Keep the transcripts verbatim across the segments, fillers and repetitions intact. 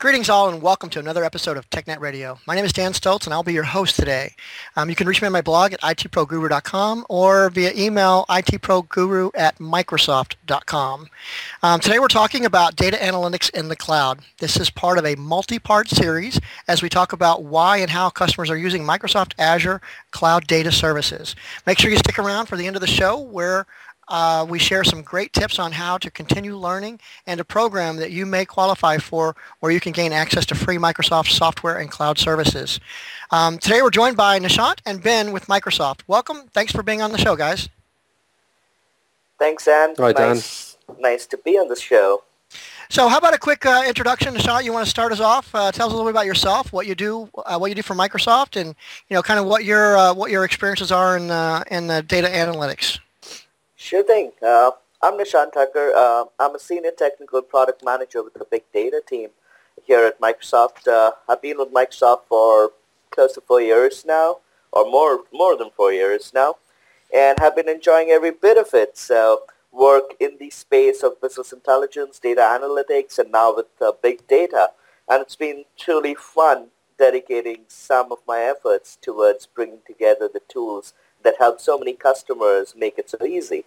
Greetings all and welcome to another episode of TechNet Radio. My name is Dan Stoltz and I'll be your host today. Um, you can reach me on my blog at I T Pro Guru dot com or via email I T Pro Guru at Microsoft dot com. Um, today we're talking about data analytics in the cloud. This is part of a multi-part series as we talk about why and how customers are using Microsoft Azure Cloud Data Services. Make sure you stick around for the end of the show where Uh, we share some great tips on how to continue learning and a program that you may qualify for where you can gain access to free Microsoft software and cloud services. Um, today we're joined by Nishant and Ben with Microsoft. Welcome. Thanks for being on the show, guys. Thanks, Dan. Hi, Dan. Nice, nice to be on the show. So how about a quick uh, introduction, Nishant? You want to start us off? Uh, tell us a little bit about yourself, what you do, uh, what you do for Microsoft, and you know, kind of what your uh, what your experiences are in uh, in uh, data analytics. Sure thing. Uh, I'm Nishant Tucker. Uh, I'm a senior technical product manager with the big data team here at Microsoft. Uh, I've been with Microsoft for close to four years now, or more more than four years now, and have been enjoying every bit of it. So work in the space of business intelligence, data analytics, and now with uh, big data. And it's been truly fun dedicating some of my efforts towards bringing together the tools that help so many customers make it so easy.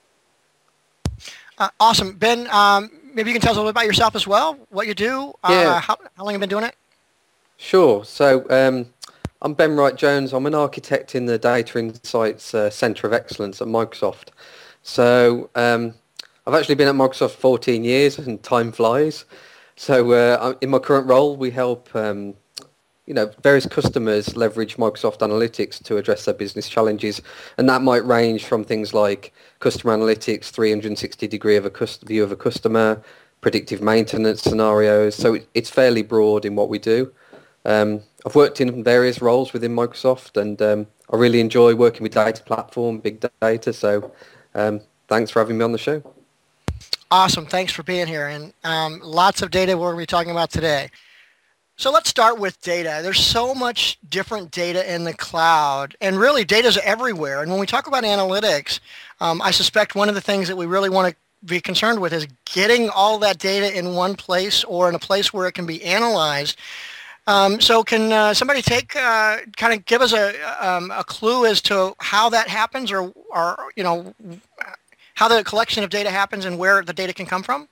Uh, awesome. Ben, um, maybe you can tell us a little bit about yourself as well, what you do, uh, Yeah. how, how long have you been doing it? Sure. So um, I'm Ben Wright-Jones. I'm an architect in the Data Insights uh, Centre of Excellence at Microsoft. So um, I've actually been at Microsoft fourteen years and time flies. So uh, in my current role, we help um, you know, various customers leverage Microsoft Analytics to address their business challenges. And that might range from things like customer analytics, three hundred sixty degree of a cust- view of a customer, predictive maintenance scenarios. So it, it's fairly broad in what we do. Um, I've worked in various roles within Microsoft and um, I really enjoy working with data platform, big data. So um, thanks for having me on the show. Awesome. Thanks for being here. And um, lots of data we're going to be talking about today. So let's start with data. There's so much different data in the cloud, and really data is everywhere. And when we talk about analytics, um, I suspect one of the things that we really want to be concerned with is getting all that data in one place or in a place where it can be analyzed. Um, so can uh, somebody take, uh, kind of give us a, um, a clue as to how that happens, or, or, you know, how the collection of data happens and where the data can come from?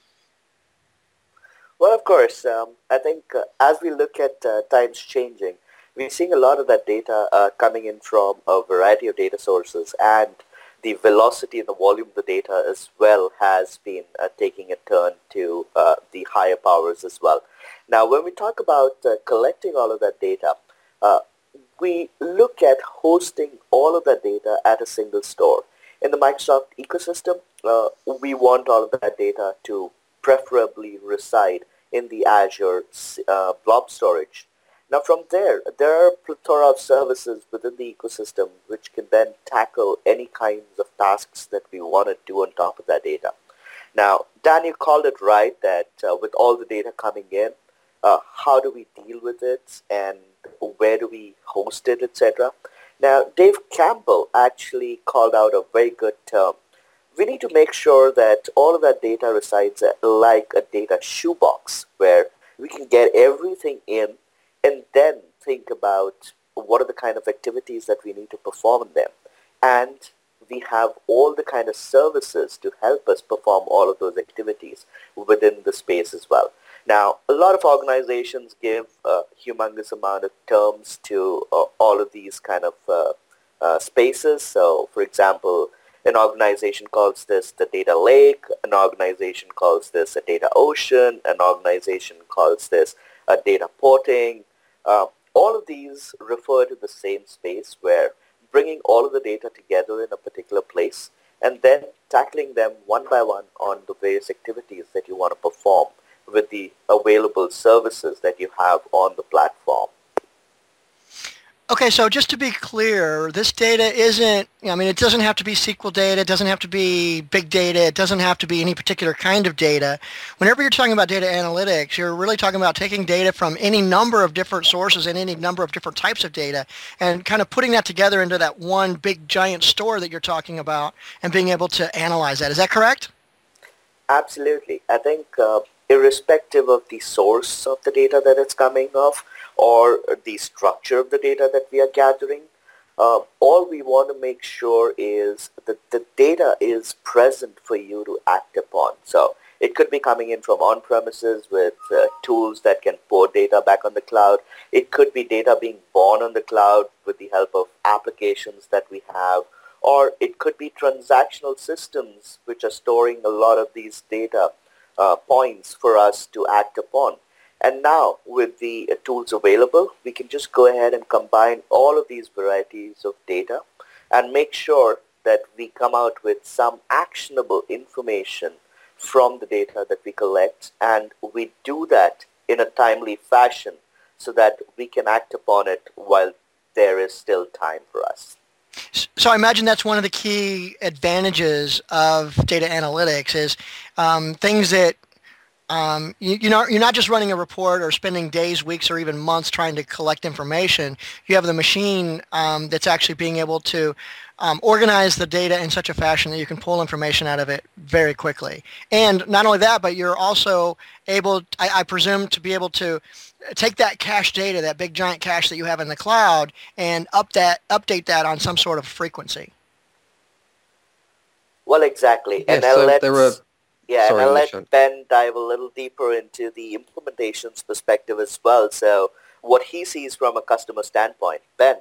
Well, of course, um, I think uh, as we look at uh, times changing, we're seeing a lot of that data uh, coming in from a variety of data sources, and the velocity and the volume of the data as well has been uh, taking a turn to uh, the higher powers as well. Now, when we talk about uh, collecting all of that data, uh, we look at hosting all of that data at a single store. In the Microsoft ecosystem, uh, we want all of that data to preferably reside in the Azure uh, blob storage. Now from there, there are a plethora of services within the ecosystem which can then tackle any kinds of tasks that we want to do on top of that data. Now, Dan, you called it right that uh, with all the data coming in, uh, how do we deal with it and where do we host it, et cetera. Now, Dave Campbell actually called out a very good term. We need to make sure that all of that data resides like a data shoebox where we can get everything in and then think about what are the kind of activities that we need to perform in them. And we have all the kind of services to help us perform all of those activities within the space as well. Now, a lot of organizations give a humongous amount of terms to uh, all of these kind of uh, uh, spaces. So, for example, an organization calls this the data lake, an organization calls this a data ocean, an organization calls this a data porting. Uh, all of these refer to the same space where bringing all of the data together in a particular place and then tackling them one by one on the various activities that you want to perform with the available services that you have on the platform. Okay, so just to be clear, this data isn't, I mean, it doesn't have to be S Q L data, it doesn't have to be big data, it doesn't have to be any particular kind of data. Whenever you're talking about data analytics, you're really talking about taking data from any number of different sources and any number of different types of data and kind of putting that together into that one big giant store that you're talking about and being able to analyze that. Is that correct? Absolutely. I think uh, irrespective of the source of the data that it's coming off or the structure of the data that we are gathering. Uh, all we want to make sure is that the data is present for you to act upon. So it could be coming in from on-premises with uh, tools that can pour data back on the cloud. It could be data being born on the cloud with the help of applications that we have. Or it could be transactional systems which are storing a lot of these data uh, points for us to act upon. And now, with the uh, tools available, we can just go ahead and combine all of these varieties of data and make sure that we come out with some actionable information from the data that we collect, and we do that in a timely fashion so that we can act upon it while there is still time for us. So I imagine that's one of the key advantages of data analytics is um, things that Um, you, you're, not, you're not just running a report or spending days, weeks, or even months trying to collect information. You have the machine um, that's actually being able to um, organize the data in such a fashion that you can pull information out of it very quickly. And not only that, but you're also able, I, I presume, to be able to take that cache data, that big giant cache that you have in the cloud, and up that, update that on some sort of frequency. Well, exactly. Yeah, and so let's, there are... yeah, Sorry, and I'll Nishan. let Ben dive a little deeper into the implementations perspective as well. So what he sees from a customer standpoint. Ben?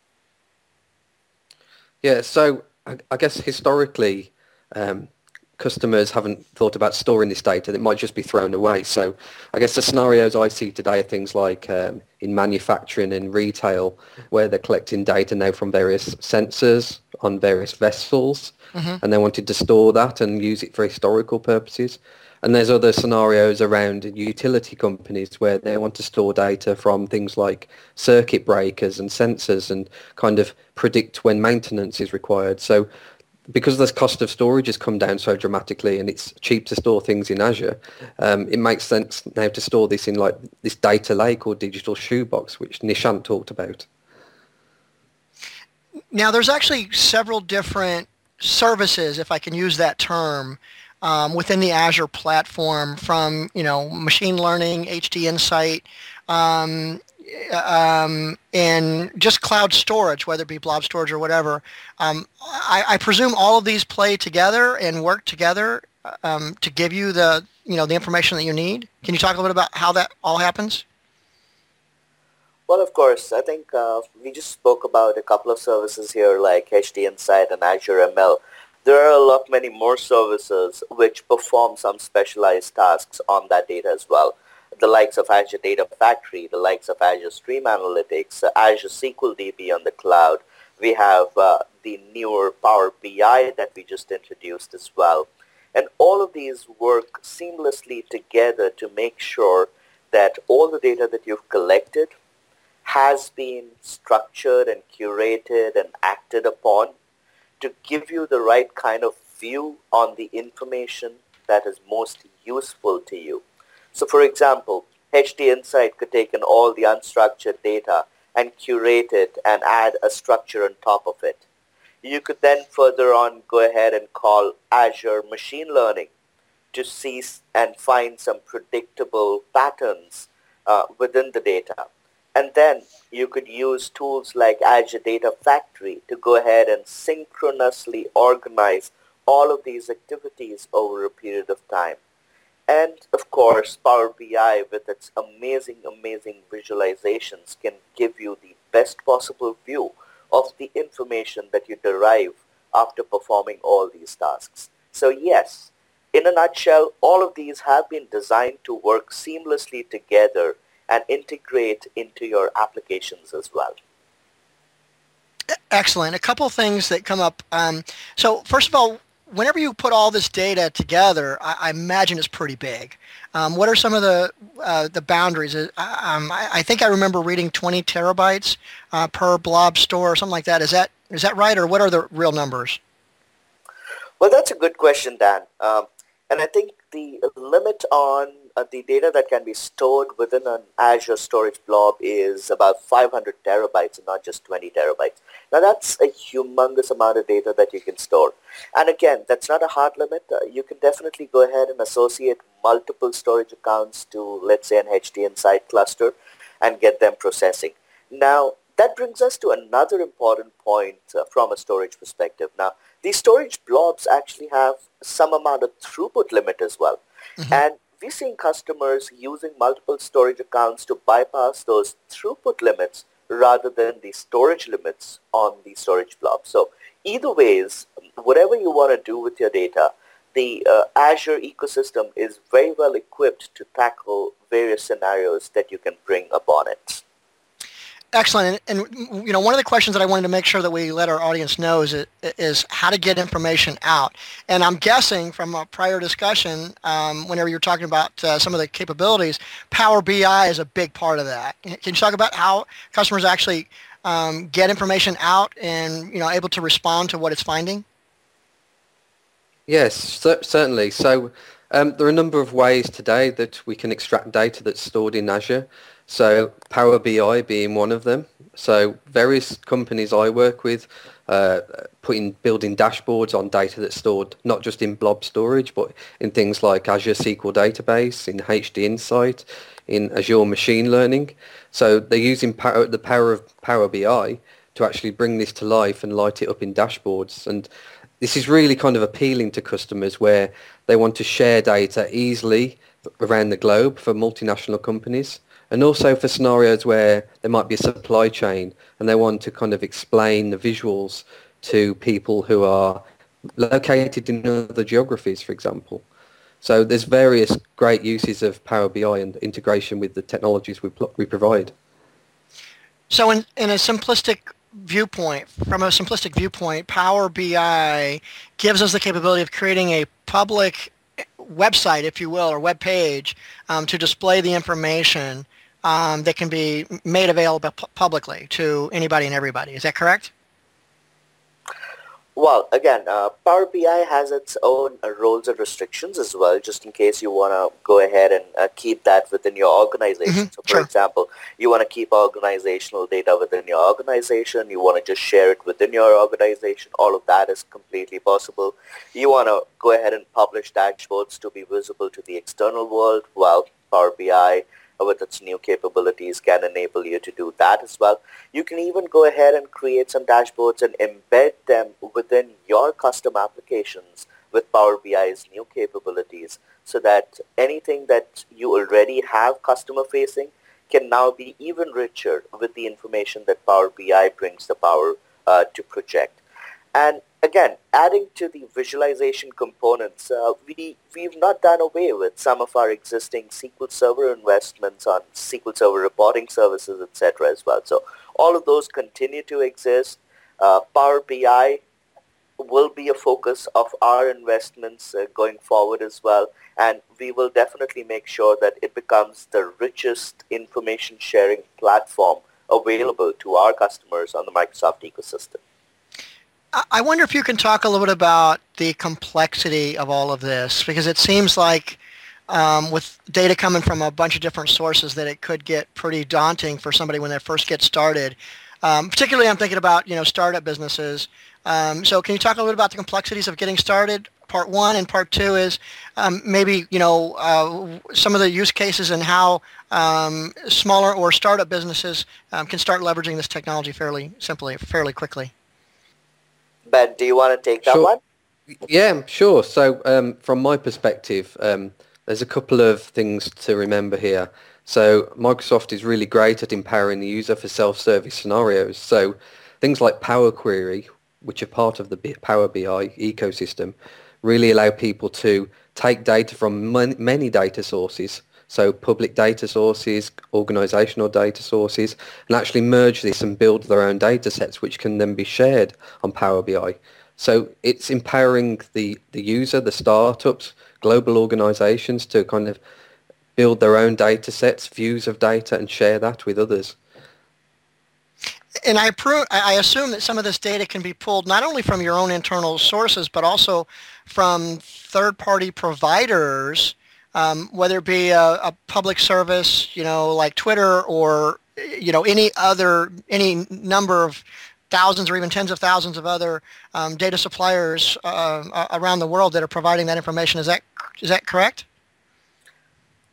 Yeah, so I, I guess historically, um, customers haven't thought about storing this data. It might just be thrown away. So I guess the scenarios I see today are things like um, in manufacturing and retail, where they're collecting data now from various sensors on various vessels, mm-hmm. and they wanted to store that and use it for historical purposes. And there's other scenarios around utility companies where they want to store data from things like circuit breakers and sensors and kind of predict when maintenance is required. So because the cost of storage has come down so dramatically and it's cheap to store things in Azure, um, it makes sense now to store this in like this data lake or digital shoebox, which Nishant talked about. Now, there's actually several different services, if I can use that term, um, within the Azure platform, from, you know, machine learning, H D Insight, um, um, and just cloud storage, whether it be blob storage or whatever. Um, I, I presume all of these play together and work together um, to give you the, you know, the information that you need. Can you talk a little bit about how that all happens? Well, of course, I think uh, we just spoke about a couple of services here like H D Insight and Azure M L. There are a lot many more services which perform some specialized tasks on that data as well. The likes of Azure Data Factory, the likes of Azure Stream Analytics, uh, Azure S Q L D B on the cloud. We have uh, the newer Power B I that we just introduced as well. And all of these work seamlessly together to make sure that all the data that you've collected has been structured and curated and acted upon to give you the right kind of view on the information that is most useful to you. So for example, H D Insight could take in all the unstructured data and curate it and add a structure on top of it. You could then further on go ahead and call Azure Machine Learning to see and find some predictable patterns uh, within the data. And then you could use tools like Azure Data Factory to go ahead and synchronously organize all of these activities over a period of time. And of course, Power B I with its amazing, amazing visualizations can give you the best possible view of the information that you derive after performing all these tasks. So yes, in a nutshell, all of these have been designed to work seamlessly together and integrate into your applications as well. Excellent. A couple of things that come up. Um, so first of all, whenever you put all this data together, I, I imagine it's pretty big. Um, what are some of the uh, the boundaries? Uh, um, I, I think I remember reading twenty terabytes uh, per blob store or something like that. Is that is that right, or what are the real numbers? Well, that's a good question, Dan. Um, and I think the limit on uh, the data that can be stored within an Azure storage blob is about five hundred terabytes and not just twenty terabytes. Now, that's a humongous amount of data that you can store. And again, that's not a hard limit. Uh, you can definitely go ahead and associate multiple storage accounts to, let's say, an H D Insight cluster and get them processing. Now, that brings us to another important point uh, from a storage perspective. Now, these storage blobs actually have some amount of throughput limit as well. Mm-hmm. And we're seeing customers using multiple storage accounts to bypass those throughput limits rather than the storage limits on the storage blob. So either ways, whatever you want to do with your data, the uh, Azure ecosystem is very well equipped to tackle various scenarios that you can bring upon it. Excellent. And, and, you know, one of the questions that I wanted to make sure that we let our audience know is, is how to get information out. And I'm guessing from a prior discussion, um, whenever you're talking about uh, some of the capabilities, Power B I is a big part of that. Can you talk about how customers actually um, get information out and, you know, able to respond to what it's finding? Yes, cer- certainly. So um, there are a number of ways today that we can extract data that's stored in Azure. So Power B I being one of them. So various companies I work with uh, putting building dashboards on data that's stored not just in blob storage, but in things like Azure S Q L Database, in H D Insight, in Azure Machine Learning. So they're using power, the power of Power B I to actually bring this to life and light it up in dashboards. And this is really kind of appealing to customers where they want to share data easily around the globe for multinational companies. And also for scenarios where there might be a supply chain and they want to kind of explain the visuals to people who are located in other geographies, for example. So there's various great uses of Power B I and integration with the technologies we, pl- we provide. So in, in a simplistic viewpoint, from a simplistic viewpoint, Power B I gives us the capability of creating a public website, if you will, or web page um, to display the information Um, that can be made available pu- publicly to anybody and everybody. Is that correct? Well, again, uh, Power B I has its own uh, roles and restrictions as well, just in case you want to go ahead and uh, keep that within your organization. Mm-hmm. So, for Sure. example, you want to keep organizational data within your organization, you want to just share it within your organization, all of that is completely possible. You want to go ahead and publish dashboards to be visible to the external world. Well, Power B I with its new capabilities can enable you to do that as well. You can even go ahead and create some dashboards and embed them within your custom applications with Power B I's new capabilities so that anything that you already have customer facing can now be even richer with the information that Power B I brings the power uh, to project. And again, adding to the visualization components, uh, we, we've not done away with some of our existing S Q L Server investments on S Q L Server reporting services, et cetera as well. So all of those continue to exist. Uh, Power B I will be a focus of our investments uh, going forward as well. And we will definitely make sure that it becomes the richest information sharing platform available to our customers on the Microsoft ecosystem. I wonder if you can talk a little bit about the complexity of all of this, because it seems like um, with data coming from a bunch of different sources that it could get pretty daunting for somebody when they first get started. Um, particularly I'm thinking about, you know, startup businesses. Um, so can you talk a little bit about the complexities of getting started, part one, and part two is um, maybe, you know, uh, some of the use cases and how um, smaller or startup businesses um, can start leveraging this technology fairly simply, fairly quickly. Ben, do you want to take that Sure. one? Yeah, sure. So um, from my perspective, um, there's a couple of things to remember here. So Microsoft is really great at empowering the user for self-service scenarios. So things like Power Query, which are part of the Power B I ecosystem, really allow people to take data from mon- many data sources, so public data sources, organizational data sources, and actually merge this and build their own data sets, which can then be shared on Power B I. So it's empowering the, the user, the startups, global organizations to kind of build their own data sets, views of data, and share that with others. And I, pro- I assume that some of this data can be pulled not only from your own internal sources, but also from third-party providers, um, whether it be a, a public service, you know, like Twitter, or you know, any other, any number of thousands or even tens of thousands of other um, data suppliers uh, around the world that are providing that information. Is that is that correct?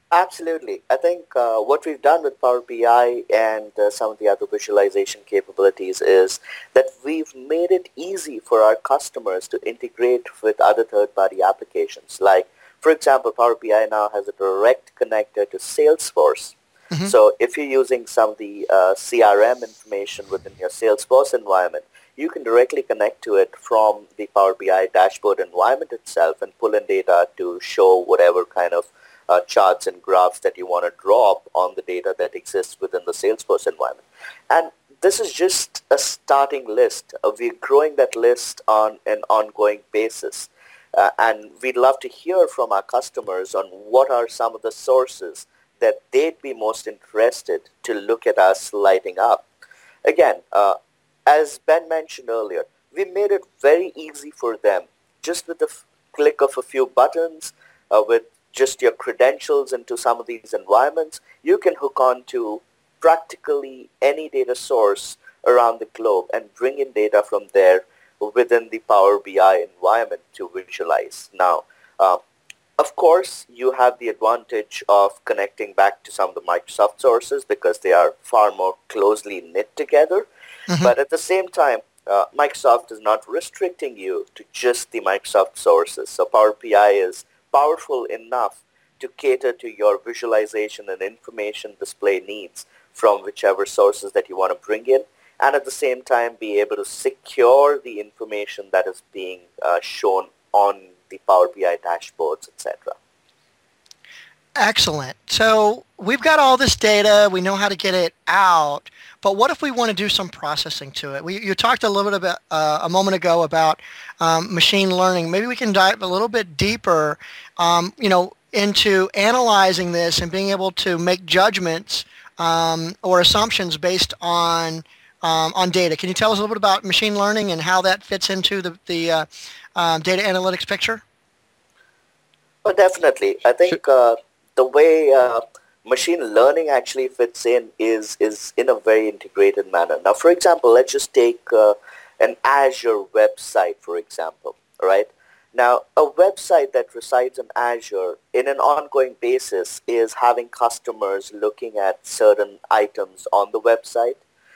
Absolutely. I think uh, what we've done with Power B I and uh, some of the other visualization capabilities is that we've made it easy for our customers to integrate with other third-party applications. Like, for example, Power B I now has a direct connector to Salesforce. Hmm. So if you're using some of the uh, C R M information within your Salesforce environment, you can directly connect to it from the Power B I dashboard environment itself and pull in data to show whatever kind of uh, charts and graphs that you want to draw up on the data that exists within the Salesforce environment. And this is just a starting list. Uh, we're growing that list on an ongoing basis. Uh, and we'd love to hear from our customers on what are some of the sources that they'd be most interested to look at us lighting up. Again, uh, as Ben mentioned earlier, we made it very easy for them. Just with the f- click of a few buttons, uh, with just your credentials into some of these environments, you can hook on to practically any data source around the globe and bring in data from there within the Power B I environment to visualize. Now, uh, of course, you have the advantage of connecting back to some of the Microsoft sources because they are far more closely knit together. Hmm. But at the same time, uh, Microsoft is not restricting you to just the Microsoft sources. So Power B I is powerful enough to cater to your visualization and information display needs from whichever sources that you want to bring in, and at the same time be able to secure the information that is being uh, shown on the Power B I dashboards, et cetera. Excellent. So we've got all this data. We know how to get it out. But what if we want to do some processing to it? We, you talked a little bit about, uh, a moment ago about um, machine learning. Maybe we can dive a little bit deeper, um, you know, into analyzing this and being able to make judgments um, or assumptions based on um, on data. Can you tell us a little bit about machine learning and how that fits into the the uh, um, data analytics picture? Oh, definitely. I Sure. think uh, the way uh, machine learning actually fits in is is in a very integrated manner. Now, for example, let's just take uh, an Azure website, for example, all right? Now, a website that resides on Azure in an ongoing basis is having customers looking at certain items on the website,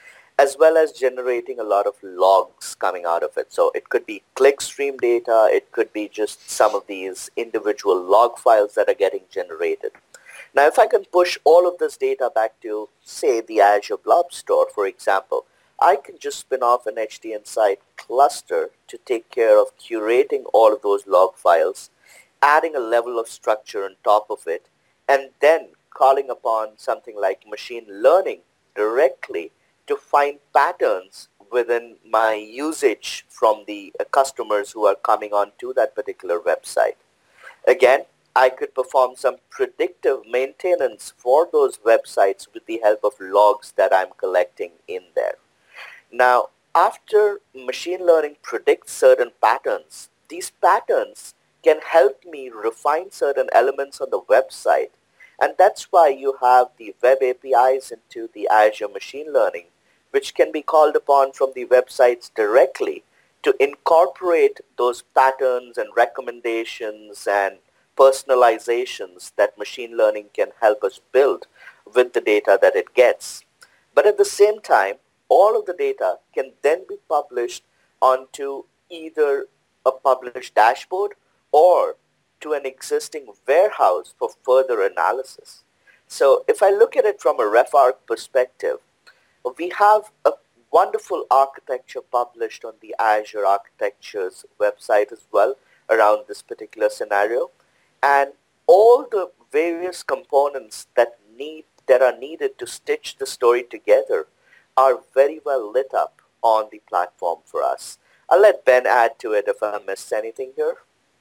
as well as generating a lot of logs coming out of it. So it could be clickstream data, it could be just some of these individual log files that are getting generated. Now, if I can push all of this data back to, say, the Azure Blob Store, for example, I can just spin off an H D Insight cluster to take care of curating all of those log files, adding a level of structure on top of it, and then calling upon something like machine learning directly to find patterns within my usage from the uh, customers who are coming on to that particular website. Again, I could perform some predictive maintenance for those websites with the help of logs that I'm collecting in there. Now, after machine learning predicts certain patterns, these patterns can help me refine certain elements on the website. And that's why you have the web A P Is into the Azure Machine Learning, which can be called upon from the websites directly to incorporate those patterns and recommendations and personalizations that machine learning can help us build with the data that it gets. But at the same time, all of the data can then be published onto either a published dashboard or to an existing warehouse for further analysis. So if I look at it from a RefArch perspective, we have a wonderful architecture published on the Azure Architectures website as well around this particular scenario. And all the various components that need that are needed to stitch the story together are very well lit up on the platform for us. I'll let Ben add to it if I missed anything here.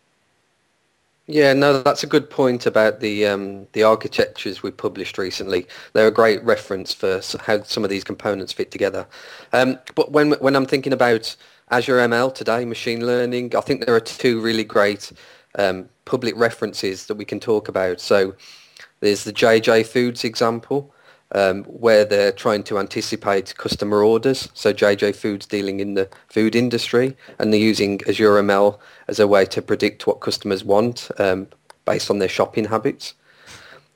Yeah, no, that's a good point about the um, the architectures we published recently. They're a great reference for s- how some of these components fit together. Um, but when when I'm thinking about Azure M L today, machine learning, I think there are two really great um, public references that we can talk about. So there's the J J Foods example, um, where they're trying to anticipate customer orders. So J J Foods dealing in the food industry, and they're using Azure M L as a way to predict what customers want um, based on their shopping habits.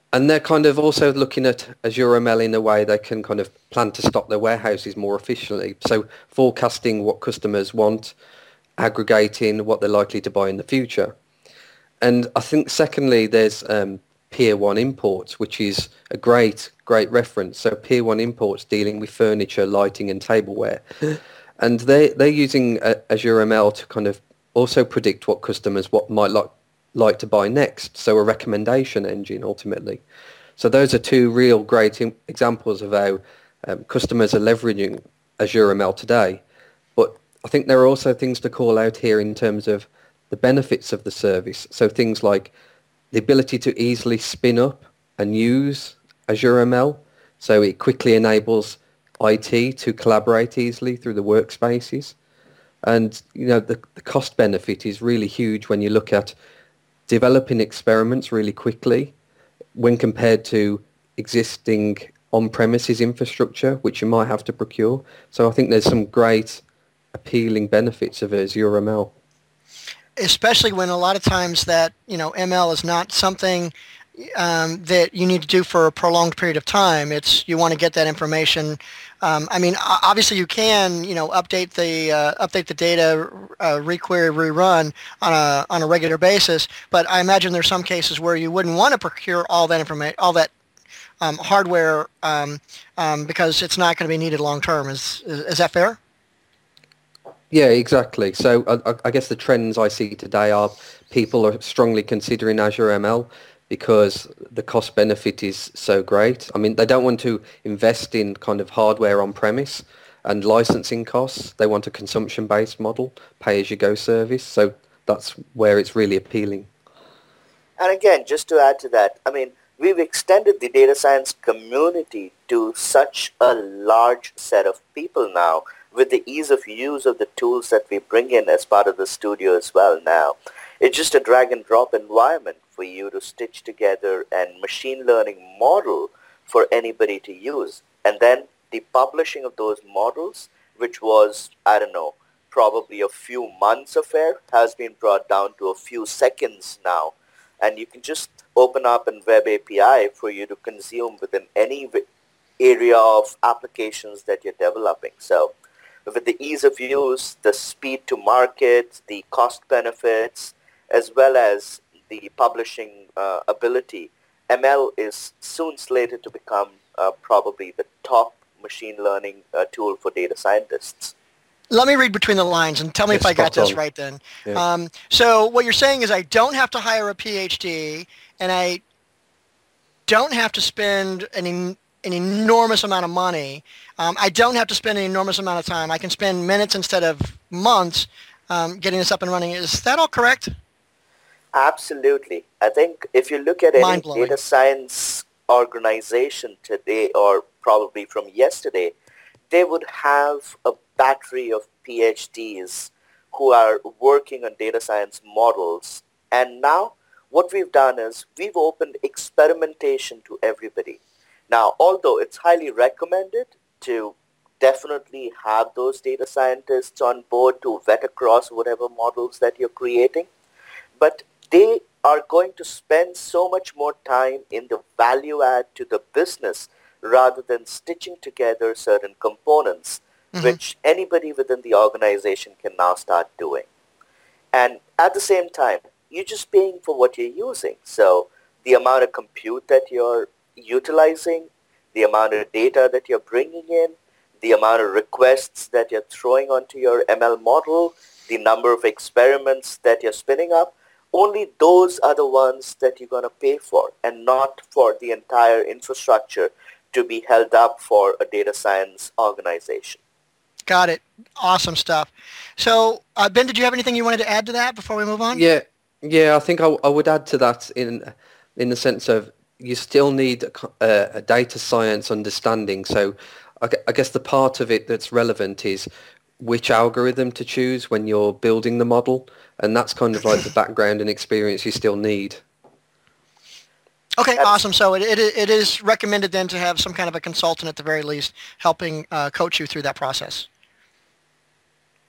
And they're kind of also looking at Azure M L in a way they can kind of plan to stock their warehouses more efficiently. So forecasting what customers want, aggregating what they're likely to buy in the future. And I think secondly, there's um, Peer one imports, which is a great, great reference. So Peer one imports dealing with furniture, lighting and tableware. And they, they're using uh, Azure M L to kind of also predict what customers what might like like to buy next, so a recommendation engine ultimately. So those are two real great im- examples of how um, customers are leveraging Azure M L today. But I think there are also things to call out here in terms of the benefits of the service. So things like the ability to easily spin up and use Azure M L, so it quickly enables I T to collaborate easily through the workspaces. And you know the, the cost benefit is really huge when you look at developing experiments really quickly when compared to existing on-premises infrastructure, which you might have to procure. So I think there's some great appealing benefits of Azure M L. Especially when a lot of times that, you know, M L is not something um, that you need to do for a prolonged period of time. It's you want to get that information. Um, I mean, obviously you can, you know, update the uh, update the data, uh, requery, rerun on a on a regular basis. But I imagine there's some cases where you wouldn't want to procure all that information, all that um, hardware, um, um, because it's not going to be needed long term. Is, is is that fair? Yeah, exactly. So I, I guess the trends I see today are people are strongly considering Azure M L because the cost benefit is so great. I mean, they don't want to invest in kind of hardware on premise and licensing costs. They want a consumption-based model, pay-as-you-go service. So that's where it's really appealing. And again, just to add to that, I mean, we've extended the data science community to such a large set of people now with the ease of use of the tools that we bring in as part of the studio as well now. It's just a drag and drop environment for you to stitch together and machine learning model for anybody to use. And then the publishing of those models, which was, I don't know, probably a few months affair, has been brought down to a few seconds now. And you can just open up a web A P I for you to consume within any area of applications that you're developing. So with the ease of use, the speed to market, the cost benefits, as well as the publishing uh, ability, M L is soon slated to become uh, probably the top machine learning uh, tool for data scientists. Let me read between the lines and tell me Yes, if I got this on. right then. Yeah. Um, so what you're saying is I don't have to hire a PhD and I don't have to spend an, en- an enormous amount of money. Um, I don't have to spend an enormous amount of time. I can spend minutes instead of months um, getting this up and running. Is that all correct? Absolutely. I think if you look at any Mind-blowing. data science organization today or probably from yesterday, they would have a battery of PhDs who are working on data science models. And now what we've done is we've opened experimentation to everybody. Now, although it's highly recommended to definitely have those data scientists on board to vet across whatever models that you're creating, but they are going to spend so much more time in the value add to the business rather than stitching together certain components, mm-hmm. which anybody within the organization can now start doing. And at the same time, you're just paying for what you're using. So the amount of compute that you're utilizing, the amount of data that you're bringing in, the amount of requests that you're throwing onto your M L model, the number of experiments that you're spinning up, only those are the ones that you're going to pay for and not for the entire infrastructure to be held up for a data science organization. Got it. Awesome stuff. So, uh, Ben, did you have anything you wanted to add to that before we move on? Yeah, yeah. I think I, I would add to that in in the sense of you still need a, a data science understanding. So I, I guess the part of it that's relevant is which algorithm to choose when you're building the model, and that's kind of like the background and experience you still need. Okay, awesome. So it, it it is recommended then to have some kind of a consultant at the very least helping uh, coach you through that process.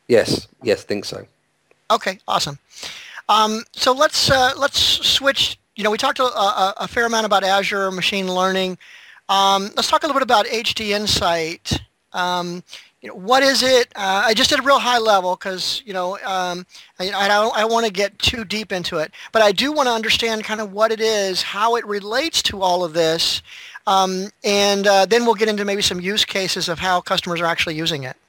Yes, yes, think so. Okay, awesome. Um, so let's uh, let's switch you know, we talked a, a, a fair amount about Azure machine learning. Um, let's talk a little bit about H D Insight. Um, you know, what is it? Uh, I just did a real high level because, you know, um, I, I don't, I don't want to get too deep into it, but I do want to understand kind of what it is, how it relates to all of this, um, and uh, then we'll get into maybe some use cases of how customers are actually using it.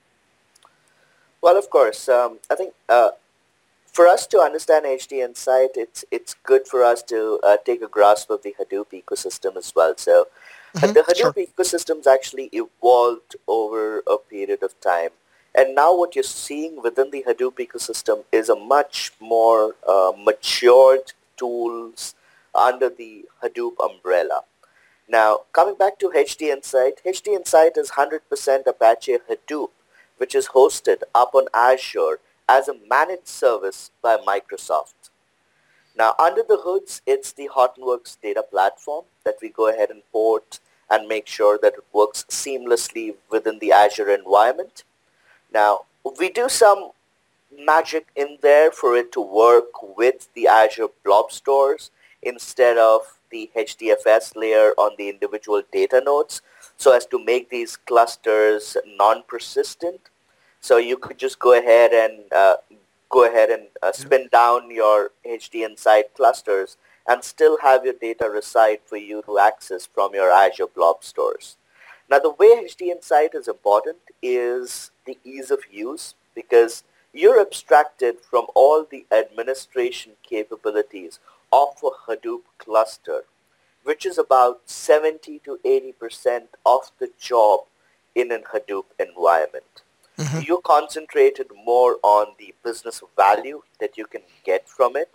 Well, of course. Um, I think uh, for us to understand H D Insight, it's it's good for us to uh, take a grasp of the Hadoop ecosystem as well. So Mm-hmm, the Hadoop sure. ecosystem's actually evolved over a period of time. And now what you're seeing within the Hadoop ecosystem is a much more uh, matured tools under the Hadoop umbrella. Now, coming back to H D Insight, H D Insight is one hundred percent Apache Hadoop, which is hosted up on Azure as a managed service by Microsoft. Now, under the hoods, it's the Hortonworks data platform that we go ahead and port and make sure that it works seamlessly within the Azure environment. Now, we do some magic in there for it to work with the Azure blob stores instead of the H D F S layer on the individual data nodes, so as to make these clusters non-persistent. So you could just go ahead and uh, go ahead and uh, spin down your H D Insight clusters and still have your data reside for you to access from your Azure blob stores. Now, the way H D Insight is important is the ease of use, because you're abstracted from all the administration capabilities of a Hadoop cluster, which is about seventy to eighty percent of the job in a Hadoop environment. Mm-hmm. You're concentrated more on the business value that you can get from it.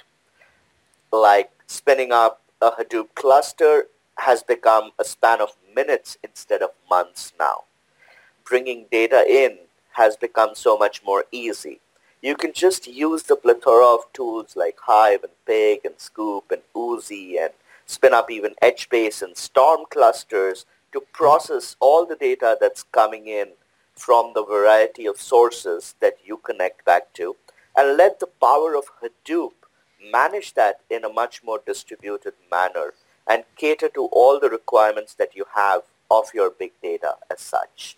Like spinning up a Hadoop cluster has become a span of minutes instead of months now. Bringing data in has become so much more easy. You can just use the plethora of tools like Hive and Pig and Scoop and Oozie and spin up even HBase and Storm clusters to process all the data that's coming in from the variety of sources that you connect back to, and let the power of Hadoop manage that in a much more distributed manner and cater to all the requirements that you have of your big data as such.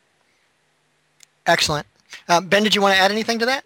Excellent. Uh, Ben, did you want to add anything to that?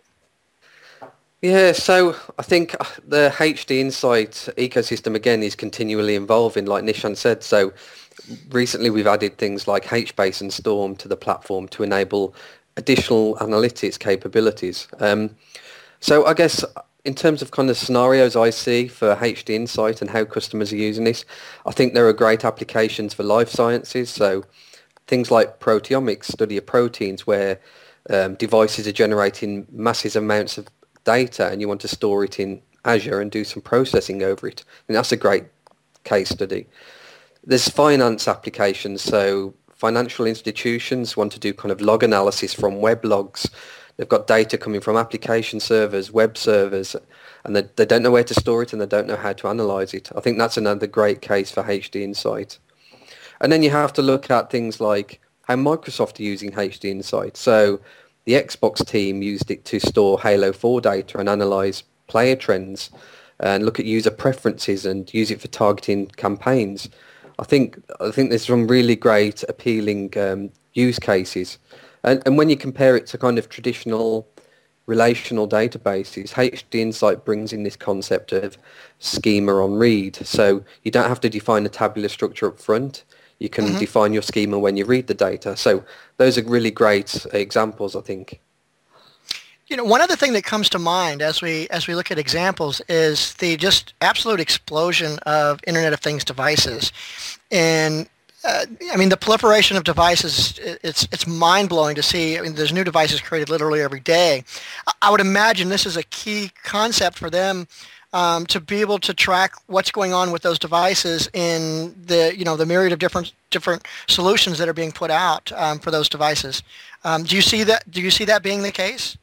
Yeah, so I think the H D Insight ecosystem, again, is continually evolving, like Nishan said. So recently we've added things like HBase and Storm to the platform to enable additional analytics capabilities. Um, so I guess in terms of kind of scenarios I see for H D Insight and how customers are using this, I think there are great applications for life sciences. So things like proteomics, study of proteins, where um, devices are generating massive amounts of data and you want to store it in Azure and do some processing over it. And that's a great case study. There's finance applications, so financial institutions want to do kind of log analysis from web logs. They've got data coming from application servers, web servers, and they, they don't know where to store it and they don't know how to analyze it. I think that's another great case for H D Insight. And then you have to look at things like how Microsoft are using H D Insight. So the Xbox team used it to store Halo four data and analyze player trends and look at user preferences and use it for targeting campaigns. I think I think there's some really great, appealing um, use cases. And, and when you compare it to kind of traditional relational databases, H D Insight brings in this concept of schema on read. So you don't have to define a tabular structure up front. You can mm-hmm. define your schema when you read the data. So those are really great examples, I think. You know, one other thing that comes to mind as we as we look at examples is the just absolute explosion of Internet of Things devices. And uh, I mean, the proliferation of devices, it's it's mind-blowing to see. I mean, there's new devices created literally every day. I would imagine this is a key concept for them um, to be able to track what's going on with those devices in the, you know, the myriad of different different solutions that are being put out um, for those devices. Um, do you see that? Do you see that being the case?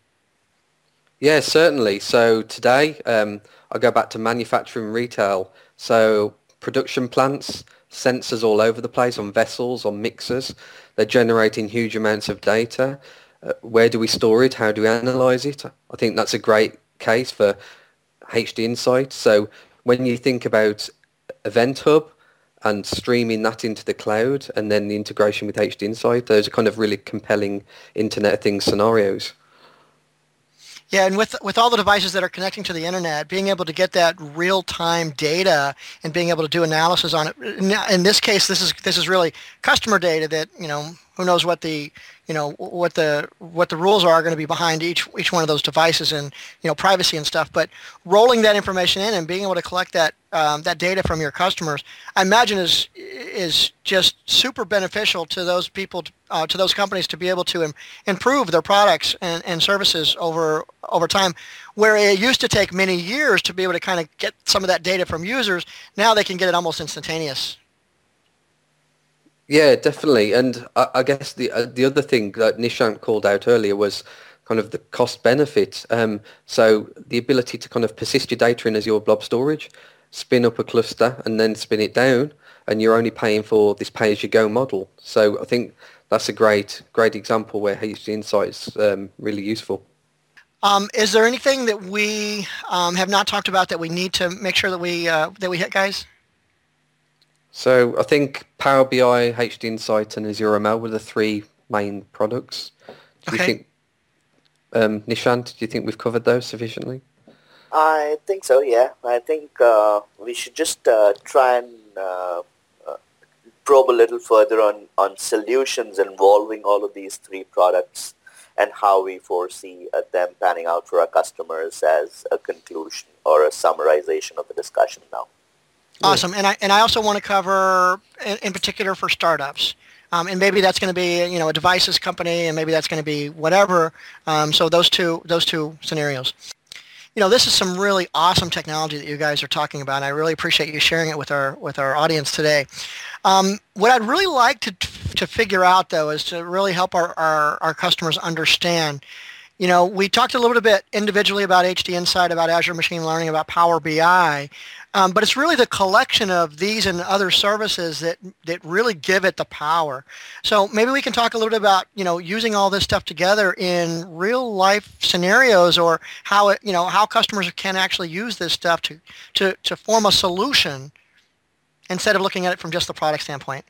Yeah, certainly. So today, um, I go back to manufacturing retail. So production plants, sensors all over the place on vessels, on mixers. They're generating huge amounts of data. Uh, where do we store it? How do we analyze it? I think that's a great case for H D Insight. So when you think about Event Hub and streaming that into the cloud and then the integration with H D Insight, those are kind of really compelling Internet of Things scenarios. Yeah, and with with all the devices that are connecting to the internet, being able to get that real-time data and being able to do analysis on it. In this case, this is this is really customer data that, you know, who knows what the, you know, what the what the rules are going to be behind each each one of those devices and, you know, privacy and stuff. But rolling that information in and being able to collect that um, that data from your customers, I imagine is is just super beneficial to those people, uh, to those companies to be able to im- improve their products and, and services over over time. Where it used to take many years to be able to kind of get some of that data from users, now they can get it almost instantaneous. Yeah, definitely. And I, I guess the uh, the other thing that Nishant called out earlier was kind of the cost benefit. Um, so the ability to kind of persist your data in Azure Blob Storage, spin up a cluster and then spin it down, and you're only paying for this pay-as-you-go model. So I think that's a great great example where H D Insight is um, really useful. Um, is there anything that we um, have not talked about that we need to make sure that we uh, that we hit, guys? So I think Power B I, H D Insight, and Azure M L were the three main products. Do you Okay. think, um, Nishant, do you think we've covered those sufficiently? I think so, yeah. I think uh, we should just uh, try and uh, uh, probe a little further on, on solutions involving all of these three products and how we foresee uh, them panning out for our customers as a conclusion or a summarization of the discussion now. Awesome. And I and I also want to cover in, in particular for startups. Um, and maybe that's going to be, you know, a devices company, and maybe that's going to be whatever. Um, so those two those two scenarios. You know, this is some really awesome technology that you guys are talking about, and I really appreciate you sharing it with our with our audience today. Um, what I'd really like to to figure out, though, is to really help our, our, our customers understand. You know, we talked a little bit individually about H D Insight, about Azure Machine Learning, about Power B I, um, but it's really the collection of these and other services that that really give it the power. So maybe we can talk a little bit about, you know, using all this stuff together in real life scenarios, or how it, you know, how customers can actually use this stuff to to to form a solution instead of looking at it from just the product standpoint.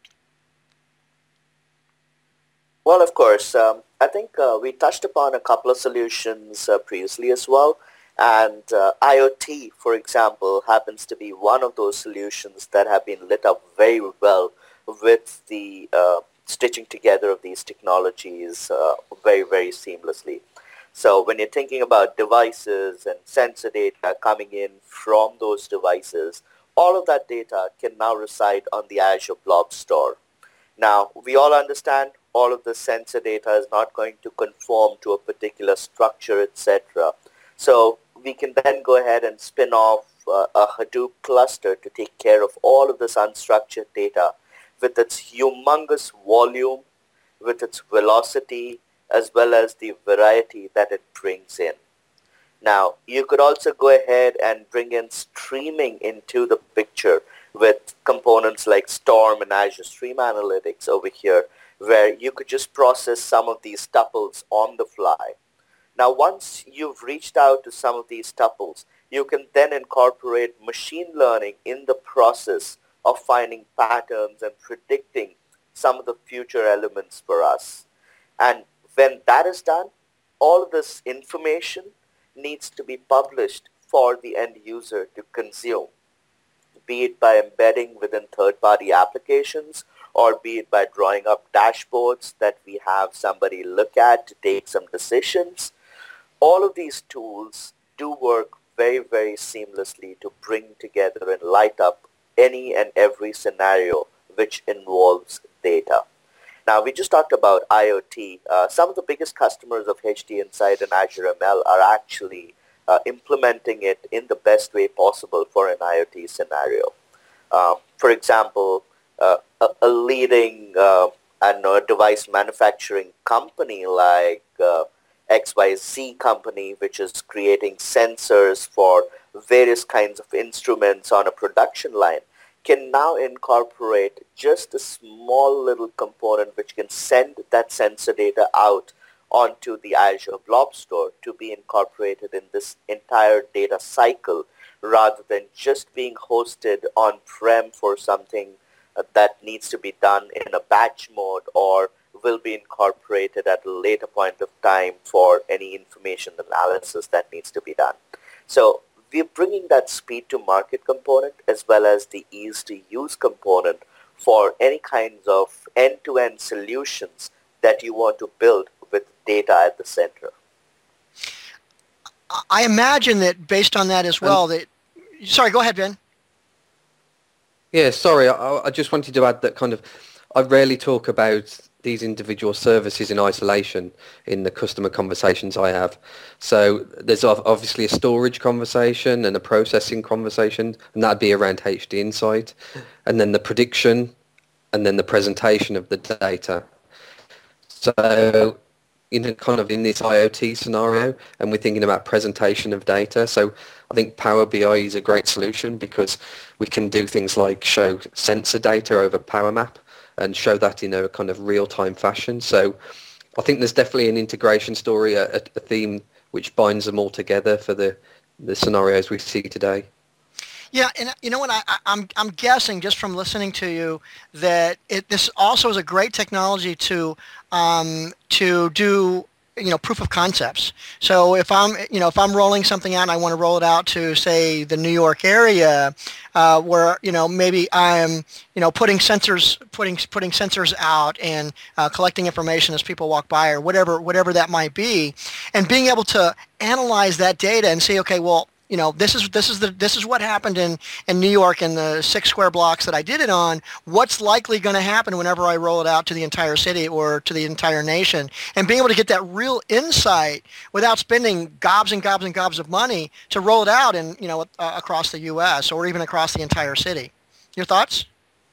Well, of course, um, I think uh, we touched upon a couple of solutions uh, previously as well, and uh, IoT, for example, happens to be one of those solutions that have been lit up very well with the uh, stitching together of these technologies uh, very, very seamlessly. So when you're thinking about devices and sensor data coming in from those devices, all of that data can now reside on the Azure Blob Store. Now, we all understand all of the sensor data is not going to conform to a particular structure, et cetera. So we can then go ahead and spin off uh, a Hadoop cluster to take care of all of this unstructured data with its humongous volume, with its velocity, as well as the variety that it brings in. Now, you could also go ahead and bring in streaming into the picture with components like Storm and Azure Stream Analytics over here, where you could just process some of these tuples on the fly. Now, once you've reached out to some of these tuples, you can then incorporate machine learning in the process of finding patterns and predicting some of the future elements for us. And when that is done, all of this information needs to be published for the end user to consume, be it by embedding within third-party applications, or be it by drawing up dashboards that we have somebody look at to take some decisions. All of these tools do work very, very seamlessly to bring together and light up any and every scenario which involves data. Now, we just talked about IoT. Uh, some of the biggest customers of H D Insight and Azure M L are actually uh, implementing it in the best way possible for an IoT scenario. Uh, for example, uh, a, a leading uh, I don't know, device manufacturing company like uh, X Y Z company, which is creating sensors for various kinds of instruments on a production line, can now incorporate just a small little component which can send that sensor data out onto the Azure Blob Store to be incorporated in this entire data cycle rather than just being hosted on-prem for something uh, that needs to be done in a batch mode or will be incorporated at a later point of time for any information analysis that needs to be done. So we're bringing that speed to market component as well as the ease to use component for any kinds of end-to-end solutions that you want to build with data at the center. I imagine that based on that as well, that, sorry, go ahead, Ben. Yeah, sorry, I, I just wanted to add that kind of, I rarely talk about these individual services in isolation in the customer conversations I have. So there's obviously a storage conversation and a processing conversation, and that'd be around H D Insight, and then the prediction, and then the presentation of the data. So in kind of in this IoT scenario, and we're thinking about presentation of data. So I think Power B I is a great solution because we can do things like show sensor data over Power Map and show that in a kind of real-time fashion. So I think there's definitely an integration story, a, a theme which binds them all together for the, the scenarios we see today. Yeah, and you know what? I, I'm I'm guessing just from listening to you that it, this also is a great technology to um, to do you know proof of concepts. So if I'm you know if I'm rolling something out and I want to roll it out to say the New York area, uh, where you know maybe I'm you know putting sensors putting putting sensors out and uh, collecting information as people walk by or whatever whatever that might be, and being able to analyze that data and say, okay, well. You know, this is this is the this is what happened in, in New York in the six square blocks that I did it on. What's likely going to happen whenever I roll it out to the entire city or to the entire nation? And being able to get that real insight without spending gobs and gobs and gobs of money to roll it out in you know uh, across the U S or even across the entire city. Your thoughts?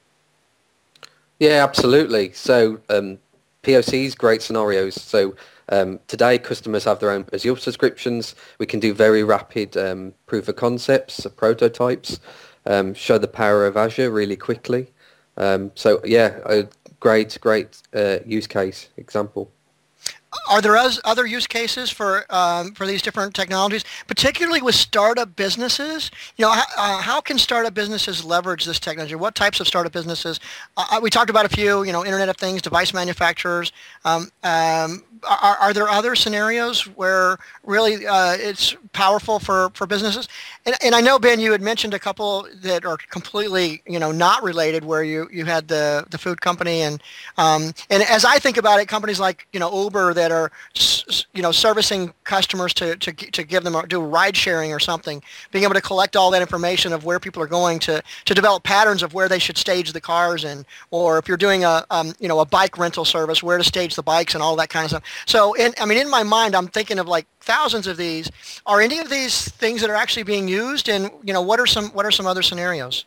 Yeah, absolutely. So um, P O Cs, great scenarios. So. Um, today, customers have their own Azure subscriptions. We can do very rapid um, proof of concepts, uh, prototypes, um, show the power of Azure really quickly. Um, so yeah, a great, great uh, use case example. Are there other use cases for um, for these different technologies, particularly with startup businesses? You know, how, uh, how can startup businesses leverage this technology? What types of startup businesses? Uh, we talked about a few, you know, Internet of Things, device manufacturers. Um, um, are, are there other scenarios where really uh, it's powerful for, for businesses? And, and I know, Ben, you had mentioned a couple that are completely, you know, not related, where you, you had the, the food company. And, um, and as I think about it, companies like, you know, Uber that are, you know, servicing customers to, to, to give them, do ride sharing or something, being able to collect all that information of where people are going to, to develop patterns of where they should stage the cars in, or if you're doing a, um, you know, a bike rental service, where to stage the bikes and all that kind of stuff. So, in, I mean, in my mind, I'm thinking of like thousands of these. Are any of these things that are actually being used, and you know, what are some what are some other scenarios?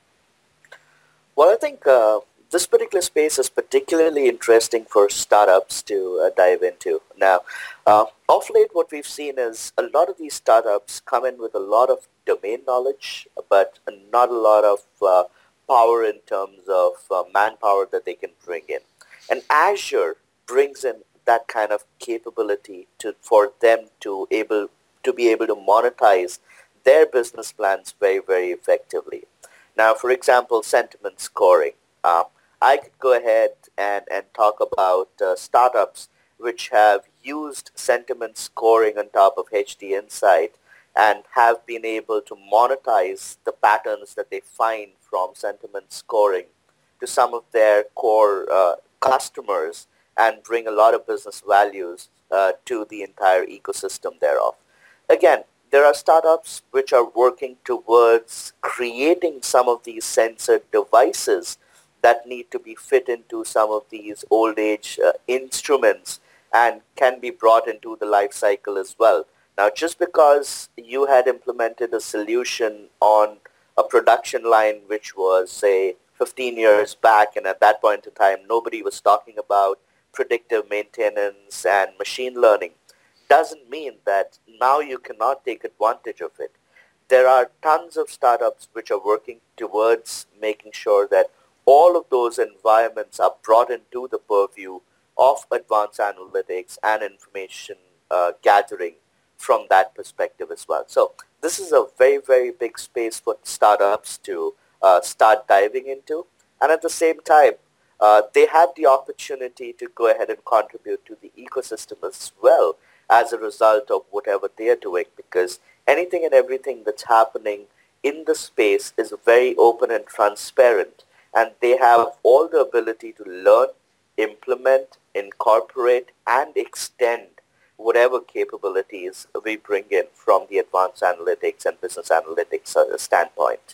Well, I think uh, this particular space is particularly interesting for startups to uh, dive into. Now, uh, of late, what we've seen is a lot of these startups come in with a lot of domain knowledge, but not a lot of uh, power in terms of uh, manpower that they can bring in. And Azure brings in that kind of capability to for them to able to be able to monetize their business plans very, very effectively. Now, for example, sentiment scoring. Uh, I could go ahead and, and talk about uh, startups which have used sentiment scoring on top of H D Insight and have been able to monetize the patterns that they find from sentiment scoring to some of their core uh, customers and bring a lot of business values uh, to the entire ecosystem thereof. Again, there are startups which are working towards creating some of these sensor devices that need to be fit into some of these old age uh, instruments and can be brought into the life cycle as well. Now, just because you had implemented a solution on a production line which was, say, fifteen years back, and at that point in time, nobody was talking about predictive maintenance and machine learning, doesn't mean that now you cannot take advantage of it. There are tons of startups which are working towards making sure that all of those environments are brought into the purview of advanced analytics and information uh, gathering from that perspective as well. So this is a very, very big space for startups to uh, start diving into. And at the same time, uh, they have the opportunity to go ahead and contribute to the ecosystem as well as a result of whatever they are doing, because anything and everything that's happening in the space is very open and transparent, and they have all the ability to learn, implement, incorporate, and extend whatever capabilities we bring in from the advanced analytics and business analytics uh, standpoint.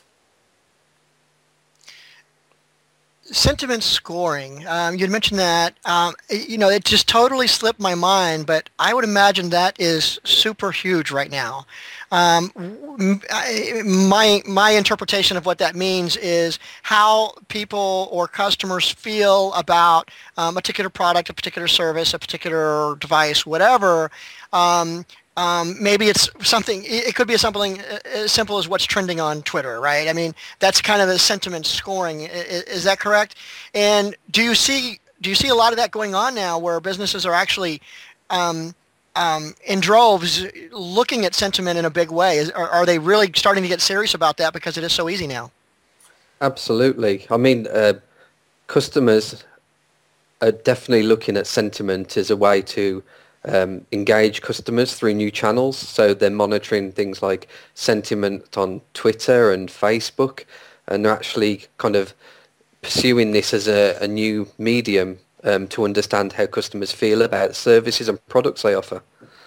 Sentiment scoring. Um, you'd mentioned that. Um, you know, it just totally slipped my mind, but I would imagine that is super huge right now. Um, I, my my interpretation of what that means is how people or customers feel about um, a particular product, a particular service, a particular device, whatever. Um, Um, maybe it's something, it could be something as simple as what's trending on Twitter, right? I mean, that's kind of the sentiment scoring. Is, is that correct? And do you see, do you see a lot of that going on now where businesses are actually um, um, in droves looking at sentiment in a big way? Is, are, are they really starting to get serious about that because it is so easy now? Absolutely. I mean, uh, customers are definitely looking at sentiment as a way to Um, engage customers through new channels. So they're monitoring things like sentiment on Twitter and Facebook, and they're actually kind of pursuing this as a, a new medium um, to understand how customers feel about services and products they offer.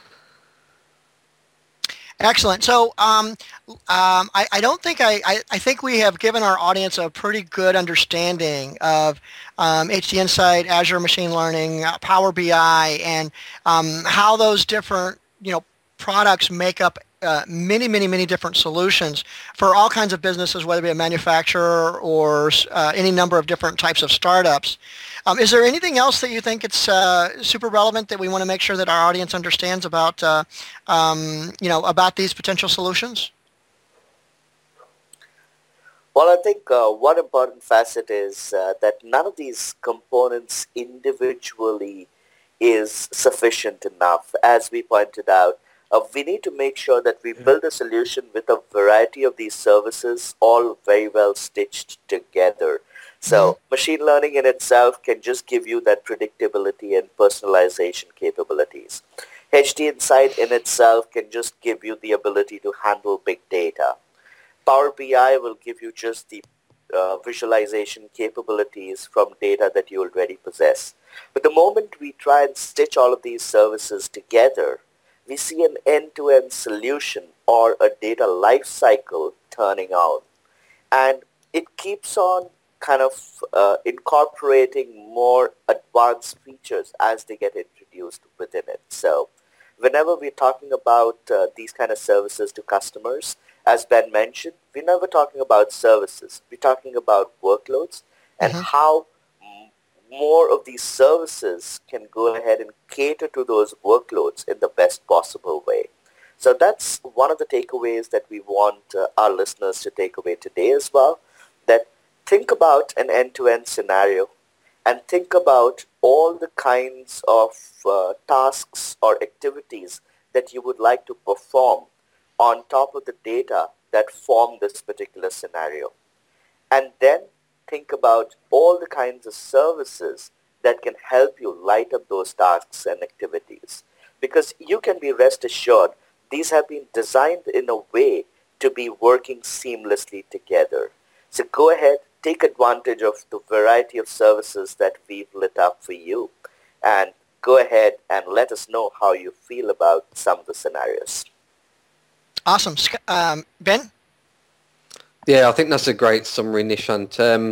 Excellent. So um, um, I, I don't think I, I, I think we have given our audience a pretty good understanding of um, H D Insight, Azure Machine Learning, uh, Power B I, and um, how those different you know products make up uh, many, many, many different solutions for all kinds of businesses, whether it be a manufacturer or uh, any number of different types of startups. Um, is there anything else that you think it's uh, super relevant that we want to make sure that our audience understands about, uh, um, you know, about these potential solutions? Well, I think uh, one important facet is uh, that none of these components individually is sufficient enough. As we pointed out, uh, we need to make sure that we build a solution with a variety of these services all very well stitched together. So mm-hmm. machine learning in itself can just give you that predictability and personalization capabilities. H D Insight in itself can just give you the ability to handle big data. Power B I will give you just the uh, visualization capabilities from data that you already possess. But the moment we try and stitch all of these services together, we see an end-to-end solution or a data lifecycle turning on. And it keeps on kind of uh, incorporating more advanced features as they get introduced within it. So whenever we're talking about uh, these kind of services to customers, as Ben mentioned, we're never talking about services. We're talking about workloads and mm-hmm. how m- more of these services can go ahead and cater to those workloads in the best possible way. So that's one of the takeaways that we want uh, our listeners to take away today as well, that think about an end-to-end scenario and think about all the kinds of uh, tasks or activities that you would like to perform on top of the data that form this particular scenario. And then think about all the kinds of services that can help you light up those tasks and activities. Because you can be rest assured, these have been designed in a way to be working seamlessly together. So go ahead, take advantage of the variety of services that we've lit up for you, and go ahead and let us know how you feel about some of the scenarios. Awesome. Um, Ben? Yeah, I think that's a great summary, Nishant. Um,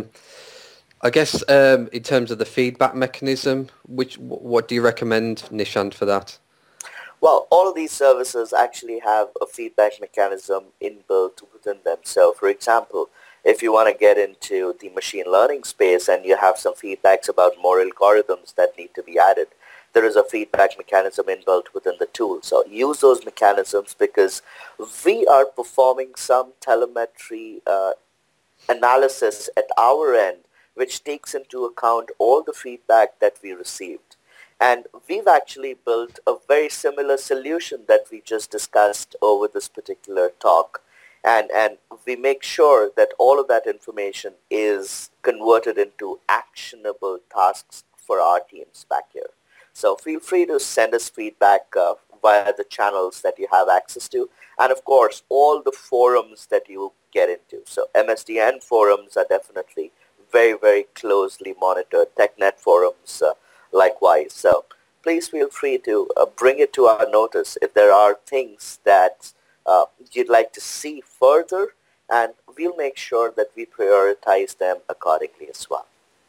I guess um, in terms of the feedback mechanism, which what do you recommend, Nishant, for that? Well, all of these services actually have a feedback mechanism inbuilt within them. So, for example, if you want to get into the machine learning space and you have some feedbacks about more algorithms that need to be added, there is a feedback mechanism inbuilt within the tool. So use those mechanisms because we are performing some telemetry uh, analysis at our end, which takes into account all the feedback that we received. And we've actually built a very similar solution that we just discussed over this particular talk. And, and we make sure that all of that information is converted into actionable tasks for our teams back here. So feel free to send us feedback uh, via the channels that you have access to. And of course, all the forums that you get into. So M S D N forums are definitely very, very closely monitored. TechNet forums uh, likewise. So please feel free to uh, bring it to our notice if there are things that uh, you'd like to see further, and we'll make sure that we prioritize them accordingly as well.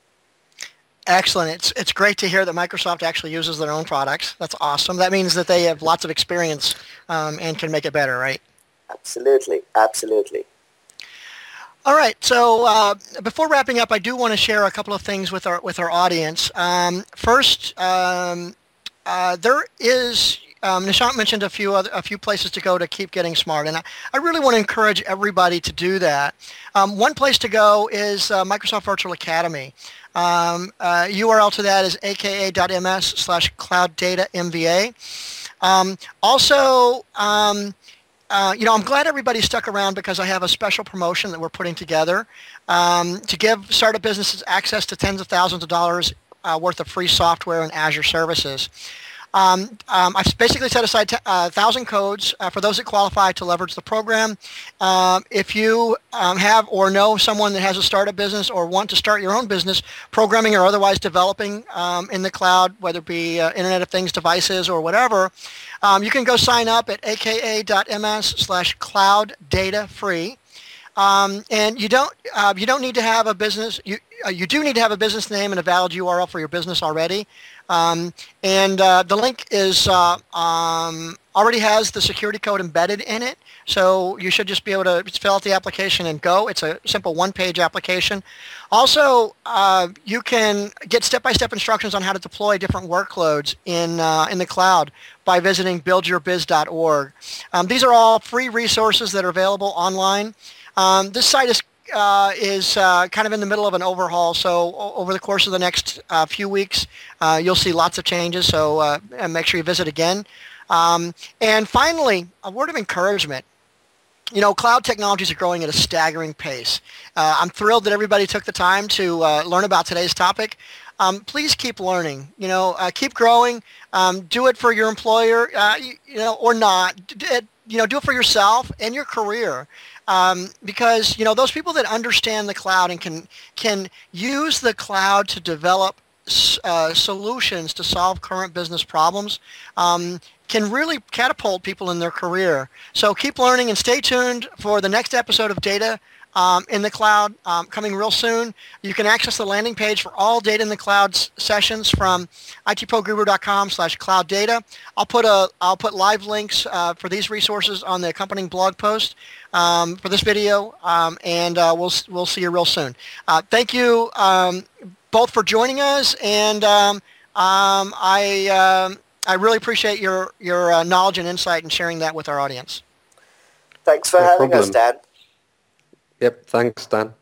Excellent. It's it's great to hear that Microsoft actually uses their own products. That's awesome. That means that they have lots of experience um, and can make it better, right? Absolutely. Absolutely. All right. So uh, before wrapping up, I do want to share a couple of things with our with our audience. Um, first, um, uh, there is. Um, Nishant mentioned a few other, a few places to go to keep getting smart, and I, I really want to encourage everybody to do that. Um, one place to go is uh, Microsoft Virtual Academy. Um, uh, U R L to that is aka.ms slash cloud data MVA. Um, also, um, uh, you know, I'm glad everybody stuck around because I have a special promotion that we're putting together um, to give startup businesses access to tens of thousands of dollars uh, worth of free software and Azure services. Um, um, I've basically set aside t- uh, one thousand codes uh, for those that qualify to leverage the program. Um, if you um, have or know someone that has a startup business or want to start your own business, programming or otherwise developing um, in the cloud, whether it be uh, Internet of Things devices or whatever, um, you can go sign up at aka.ms slash cloud data free. Um, and you don't uh, you don't need to have a business. You uh, you do need to have a business name and a valid U R L for your business already. Um, and uh, the link is uh, um, already has the security code embedded in it, so you should just be able to fill out the application and go. It's a simple one-page application. Also, uh, you can get step-by-step instructions on how to deploy different workloads in uh, in the cloud by visiting build your biz dot org. Um, these are all free resources that are available online. Um, this site is uh, is uh, kind of in the middle of an overhaul, so o- over the course of the next uh, few weeks, uh, you'll see lots of changes, so uh, make sure you visit again. Um, and finally, a word of encouragement. You know, cloud technologies are growing at a staggering pace. Uh, I'm thrilled that everybody took the time to uh, learn about today's topic. Um, please keep learning, you know, uh, keep growing, um, do it for your employer, uh, you, you know, or not, D- d- you know, do it for yourself and your career. Um, because, you know, those people that understand the cloud and can can use the cloud to develop uh, solutions to solve current business problems um, can really catapult people in their career. So keep learning and stay tuned for the next episode of Data um, in the Cloud um, coming real soon. You can access the landing page for all Data in the Cloud s- sessions from itproguru.com slash cloud data. I'll put a I'll put live links uh, for these resources on the accompanying blog post um, for this video, um, and uh, we'll we'll see you real soon. Uh, thank you um, both for joining us, and um, um, I um, I really appreciate your your uh, knowledge and insight and sharing that with our audience. Thanks for No having us, problem. Dan. Yep, thanks, Dan.